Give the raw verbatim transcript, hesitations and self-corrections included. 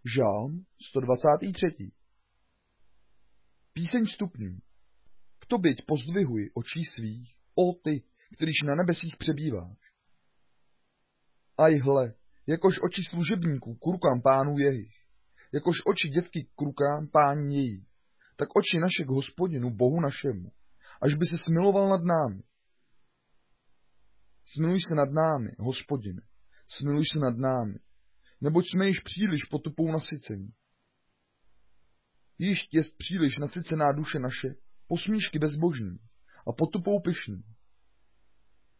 Žálm sto dvacátý třetí. Píseň stupňů. K tobě pozdvihuji očí svých, o ty, kterýž na nebesích přebýváš. Aj hle, jakož oči služebníků k rukám pánů jejich, jakož oči dětky k rukám páni její, tak oči naše k Hospodinu, Bohu našemu, až by se smiloval nad námi. Smiluj se nad námi, Hospodine, smiluj se nad námi, neboť jsme již příliš potupou nasycení. Již jest příliš nasycená duše naše, posmíšky bezbožní a potupou pyšní.